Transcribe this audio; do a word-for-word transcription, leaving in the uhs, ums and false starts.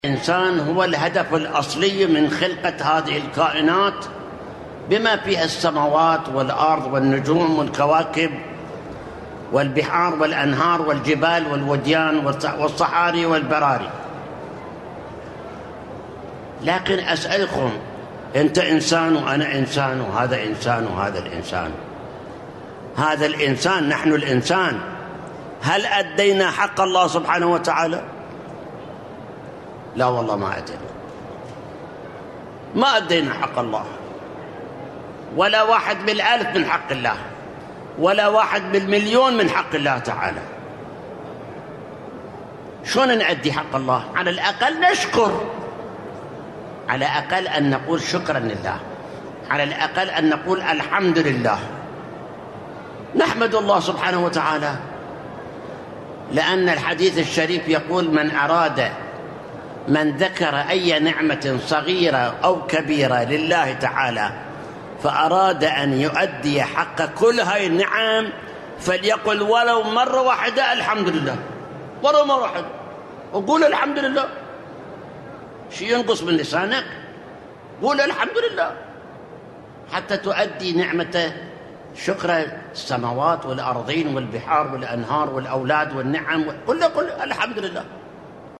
الإنسان هو الهدف الأصلي من خلقة هذه الكائنات بما فيها السماوات والأرض والنجوم والكواكب والبحار والأنهار والجبال والوديان والصحاري والبراري. لكن أسألكم، أنت إنسان وأنا إنسان وهذا إنسان وهذا الإنسان، هذا الإنسان نحن الإنسان، هل أدينا حق الله سبحانه وتعالى؟ لا والله ما أدينا، ما أدينا حق الله، ولا واحد بالألف من حق الله، ولا واحد بالمليون من حق الله تعالى. شلون نأدي حق الله؟ على الأقل نشكر، على الأقل أن نقول شكرا لله، على الأقل أن نقول الحمد لله، نحمد الله سبحانه وتعالى. لأن الحديث الشريف يقول: من أراد من ذكر أي نعمة صغيرة أو كبيرة لله تعالى فأراد أن يؤدي حق كل هاي النعم فليقل ولو مرة واحدة الحمد لله، ولو مرة واحدة وقول الحمد لله. شيء ينقص من لسانك؟ قول الحمد لله حتى تؤدي نعمة شكر السماوات والأرضين والبحار والأنهار والأولاد والنعم، قل قل الحمد لله.